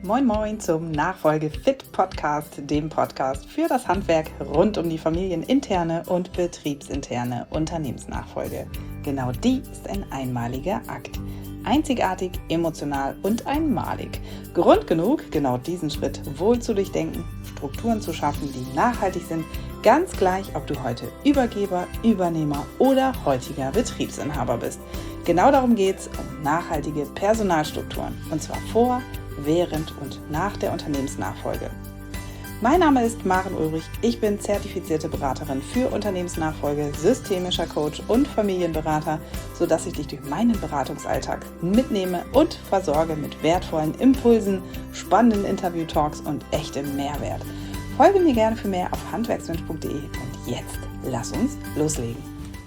Moin Moin zum Nachfolge Fit Podcast, dem Podcast für das Handwerk rund um die familieninterne und betriebsinterne Unternehmensnachfolge. Genau die ist ein einmaliger Akt. Einzigartig, emotional und einmalig. Grund genug, genau diesen Schritt wohl zu durchdenken, Strukturen zu schaffen, die nachhaltig sind, ganz gleich, ob du heute Übergeber, Übernehmer oder heutiger Betriebsinhaber bist. Genau darum geht es, um nachhaltige Personalstrukturen, und zwar vor, während und nach der Unternehmensnachfolge. Mein Name ist Maren Ulrich, ich bin zertifizierte Beraterin für Unternehmensnachfolge, systemischer Coach und Familienberater, sodass ich dich durch meinen Beratungsalltag mitnehme und versorge mit wertvollen Impulsen, spannenden Interview-Talks und echtem Mehrwert. Folge mir gerne für mehr auf handwerksmensch.de und jetzt lass uns loslegen.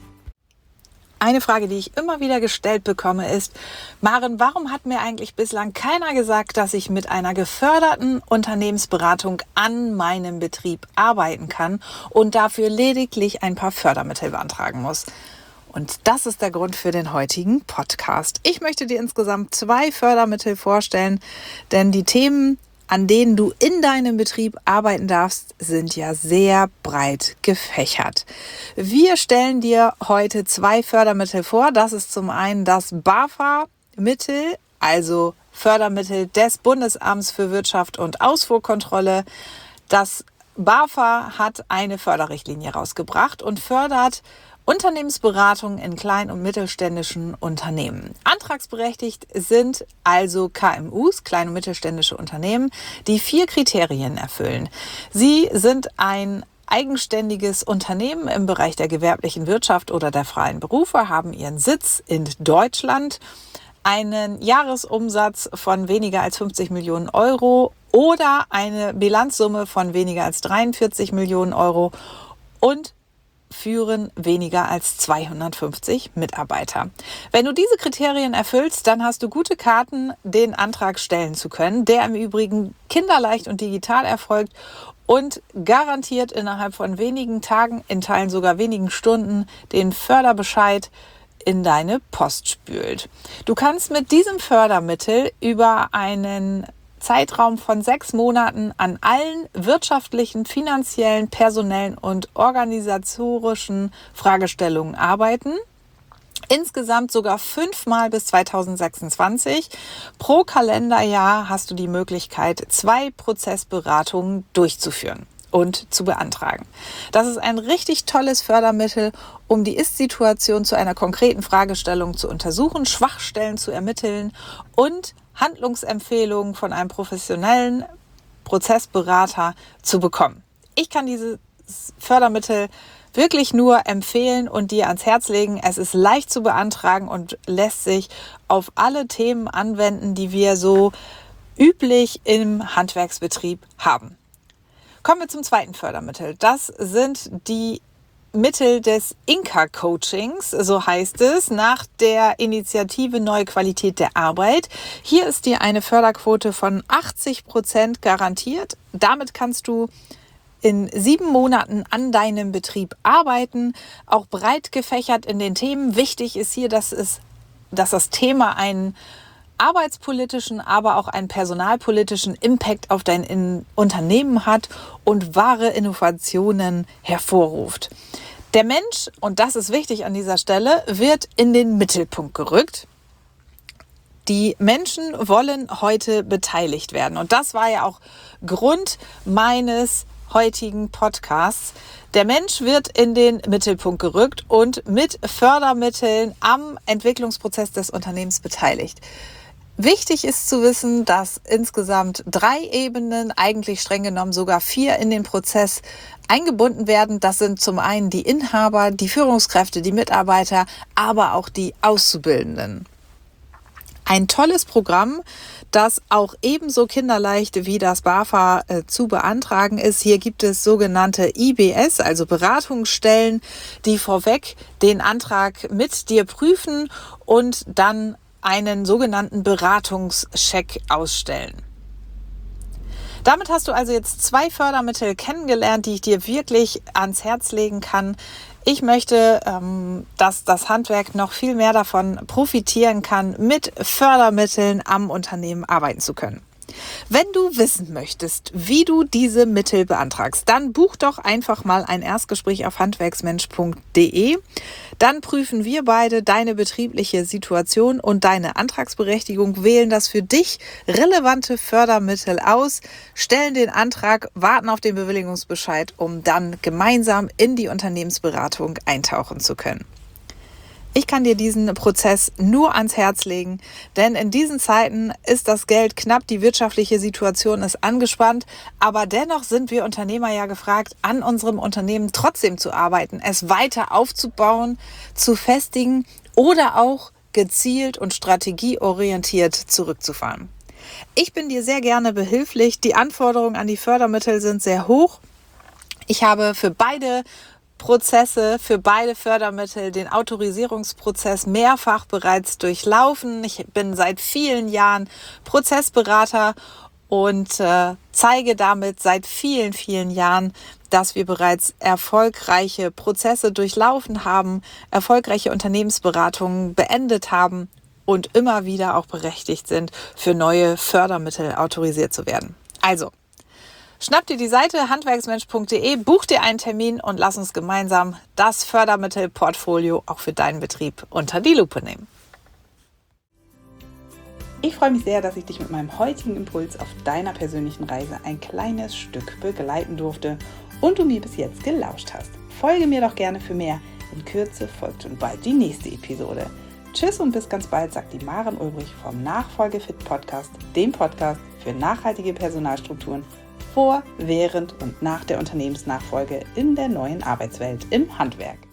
Eine Frage, die ich immer wieder gestellt bekomme, ist: Maren, warum hat mir eigentlich bislang keiner gesagt, dass ich mit einer geförderten Unternehmensberatung an meinem Betrieb arbeiten kann und dafür lediglich ein paar Fördermittel beantragen muss? Und das ist der Grund für den heutigen Podcast. Ich möchte dir insgesamt 2 Fördermittel vorstellen, denn die Themen, an denen du in deinem Betrieb arbeiten darfst, sind ja sehr breit gefächert. Wir stellen dir heute 2 Fördermittel vor. Das ist zum einen das BAFA-Mittel, also Fördermittel des Bundesamts für Wirtschaft und Ausfuhrkontrolle. Das BAFA hat eine Förderrichtlinie rausgebracht und fördert Unternehmensberatung in kleinen und mittelständischen Unternehmen. Antragsberechtigt sind also KMUs, kleine und mittelständische Unternehmen, die 4 Kriterien erfüllen. Sie sind ein eigenständiges Unternehmen im Bereich der gewerblichen Wirtschaft oder der freien Berufe, haben ihren Sitz in Deutschland, einen Jahresumsatz von weniger als 50 Millionen Euro oder eine Bilanzsumme von weniger als 43 Millionen Euro und führen weniger als 250 Mitarbeiter. Wenn du diese Kriterien erfüllst, dann hast du gute Karten, den Antrag stellen zu können, der im Übrigen kinderleicht und digital erfolgt und garantiert innerhalb von wenigen Tagen, in Teilen sogar wenigen Stunden, den Förderbescheid in deine Post spült. Du kannst mit diesem Fördermittel über einen Zeitraum von 6 Monaten an allen wirtschaftlichen, finanziellen, personellen und organisatorischen Fragestellungen arbeiten. Insgesamt sogar 5-mal bis 2026. Pro Kalenderjahr hast du die Möglichkeit, 2 Prozessberatungen durchzuführen und zu beantragen. Das ist ein richtig tolles Fördermittel, um die Ist-Situation zu einer konkreten Fragestellung zu untersuchen, Schwachstellen zu ermitteln und Handlungsempfehlungen von einem professionellen Prozessberater zu bekommen. Ich kann dieses Fördermittel wirklich nur empfehlen und dir ans Herz legen. Es ist leicht zu beantragen und lässt sich auf alle Themen anwenden, die wir so üblich im Handwerksbetrieb haben. Kommen wir zum zweiten Fördermittel. Das sind die Mittel des Inka-Coachings, so heißt es, nach der Initiative Neue Qualität der Arbeit. Hier ist dir eine Förderquote von 80% garantiert. Damit kannst du in 7 Monaten an deinem Betrieb arbeiten, auch breit gefächert in den Themen. Wichtig ist hier, dass das Thema einen arbeitspolitischen, aber auch einen personalpolitischen Impact auf dein Unternehmen hat und wahre Innovationen hervorruft. Der Mensch, und das ist wichtig an dieser Stelle, wird in den Mittelpunkt gerückt. Die Menschen wollen heute beteiligt werden. Und das war ja auch Grund meines heutigen Podcasts. Der Mensch wird in den Mittelpunkt gerückt und mit Fördermitteln am Entwicklungsprozess des Unternehmens beteiligt. Wichtig ist zu wissen, dass insgesamt 3 Ebenen, eigentlich streng genommen sogar 4, in den Prozess eingebunden werden. Das sind zum einen die Inhaber, die Führungskräfte, die Mitarbeiter, aber auch die Auszubildenden. Ein tolles Programm, das auch ebenso kinderleicht wie das BAFA zu beantragen ist. Hier gibt es sogenannte IBS, also Beratungsstellen, die vorweg den Antrag mit dir prüfen und dann einen sogenannten Beratungscheck ausstellen. Damit hast du also jetzt 2 Fördermittel kennengelernt, die ich dir wirklich ans Herz legen kann. Ich möchte, dass das Handwerk noch viel mehr davon profitieren kann, mit Fördermitteln am Unternehmen arbeiten zu können. Wenn du wissen möchtest, wie du diese Mittel beantragst, dann buch doch einfach mal ein Erstgespräch auf handwerksmensch.de. Dann prüfen wir beide deine betriebliche Situation und deine Antragsberechtigung, wählen das für dich relevante Fördermittel aus, stellen den Antrag, warten auf den Bewilligungsbescheid, um dann gemeinsam in die Unternehmensberatung eintauchen zu können. Ich kann dir diesen Prozess nur ans Herz legen, denn in diesen Zeiten ist das Geld knapp, die wirtschaftliche Situation ist angespannt, aber dennoch sind wir Unternehmer ja gefragt, an unserem Unternehmen trotzdem zu arbeiten, es weiter aufzubauen, zu festigen oder auch gezielt und strategieorientiert zurückzufahren. Ich bin dir sehr gerne behilflich. Die Anforderungen an die Fördermittel sind sehr hoch. Ich habe für beide Prozesse, für beide Fördermittel den Autorisierungsprozess mehrfach bereits durchlaufen. Ich bin seit vielen Jahren Prozessberater und zeige damit seit vielen, vielen Jahren, dass wir bereits erfolgreiche Prozesse durchlaufen haben, erfolgreiche Unternehmensberatungen beendet haben und immer wieder auch berechtigt sind, für neue Fördermittel autorisiert zu werden. Also, schnapp dir die Seite handwerksmensch.de, buch dir einen Termin und lass uns gemeinsam das Fördermittelportfolio auch für deinen Betrieb unter die Lupe nehmen. Ich freue mich sehr, dass ich dich mit meinem heutigen Impuls auf deiner persönlichen Reise ein kleines Stück begleiten durfte und du mir bis jetzt gelauscht hast. Folge mir doch gerne für mehr. In Kürze folgt schon bald die nächste Episode. Tschüss und bis ganz bald, sagt die Maren Ulbrich vom Nachfolgefit Podcast, dem Podcast für nachhaltige Personalstrukturen vor, während und nach der Unternehmensnachfolge in der neuen Arbeitswelt im Handwerk.